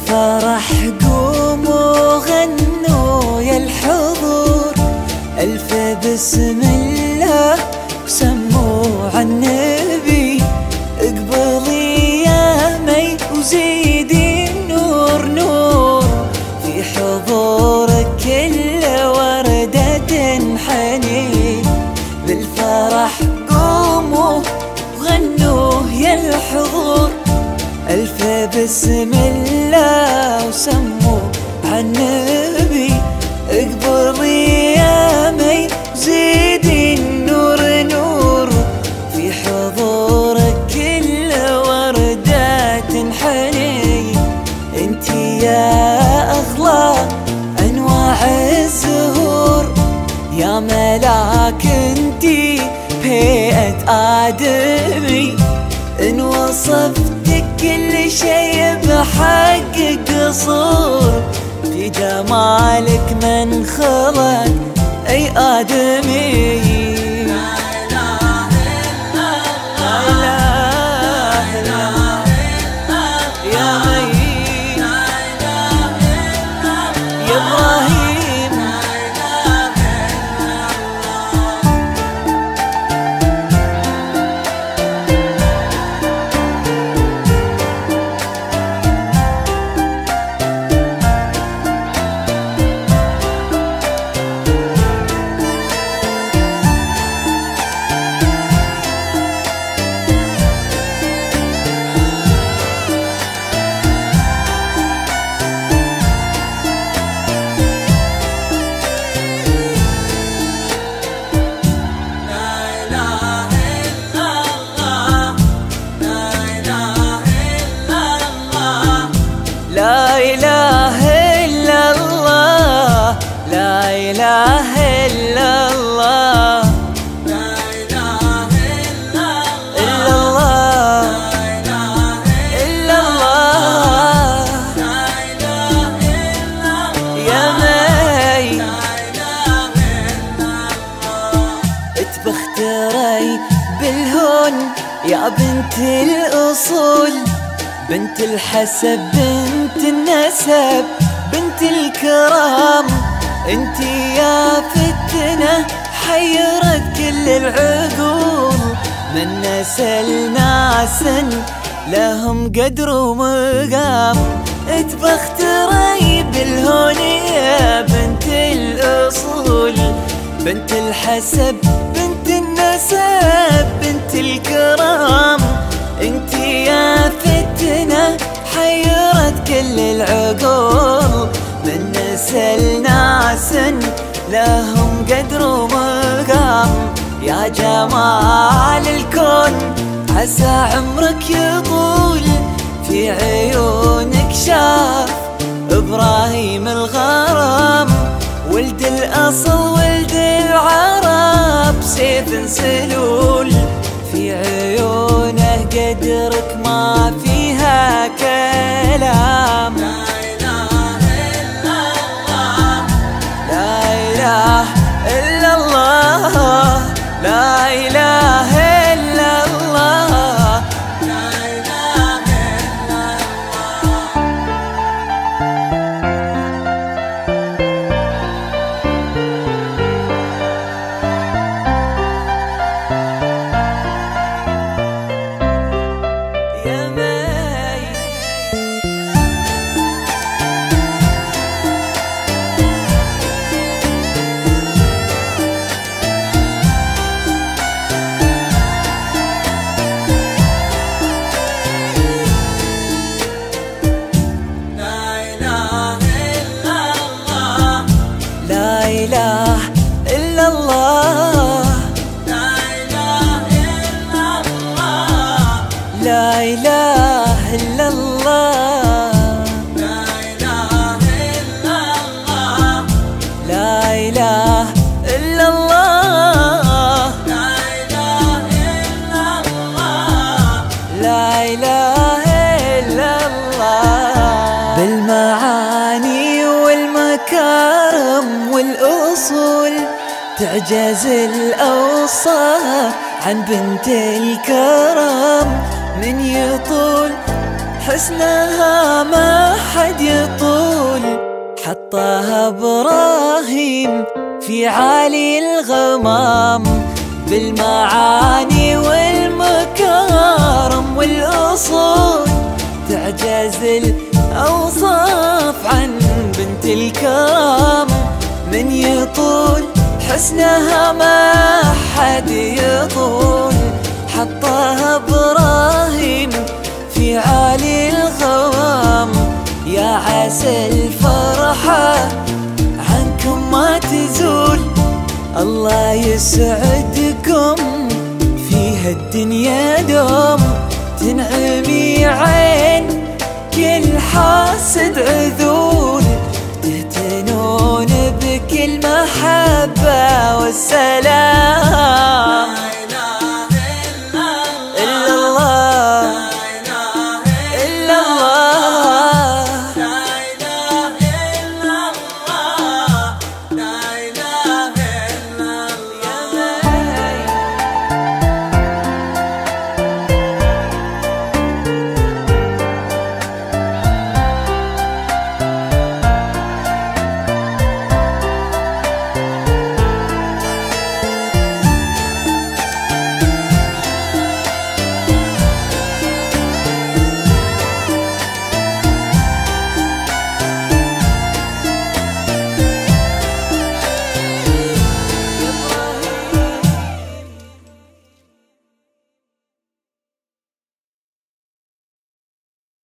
بالفرح قوموا غنوا يا الحضور، ألف بسم الله وسموا عالنبي. اقبلي يا مي وزيدي النور نور، في حضورك كل وردة تنحني. بالفرح قوموا وغنوا يا الحضور، ألف بسم الله وسموا عالنبي. اقبلي يا مي زيدي النور نور، في حضورك كل وردة تنحني. انتي يا أغلى أنواع الزهور، يا ملاك انتي بهيئة آدمي. إن وصفتك كل شي بحق قصور، في جمالك من خلق أي آدمي. لا إله إلا الله، لا إله إلا الله، لا إله إلا الله، إلا الله، لا إله إلا الله يا مي. اتبختري بالهون يا بنت الأصول، بنت الحسب بنت النسب بنت الكرام. انتي يا فتنة حيرت كل العقول، من نسل ناس لهم قدر ومقام. اتبختري بالهون يا بنت الأصول، بنت الحسب بنت النسب بنت الكرام. انتي يا فتنة حيرت كل العقول، من نسل ناس لهم قدر ومقام. يا جمال الكون عسى عمرك يطول، في عيونك شاف إبراهيم الغرام. ولد الأصل ولد العرب سيف سلول، في عيونه قدرك ما فيها كلام. لا إله إلا الله، لا إله إلا الله، لا إله إلا الله، لا إله إلا يا مي. لا إله إلا الله، لا إله إلا الله، لا إله إلا الله، لا إله إلا الله. بالمعاني والمكارم والأصول تعجز الأوصاف عن بنت الكرم. من يطول حسنها ما حد يطول، حطها إبراهيم في عالي الغمام، بالمعاني والمكارم والأصول تعجز الأوصاف عن بنت الكرم. من يطول حسنها ما حد يطول، حطها إبراهيم في عالي الغمام. يا عسى الفرحة عنكم ما تزول، الله يسعدكم فيها الدنيا دوم. تنعمي عين كل حاسد عذول، تهتنون بكل محبة والسلام.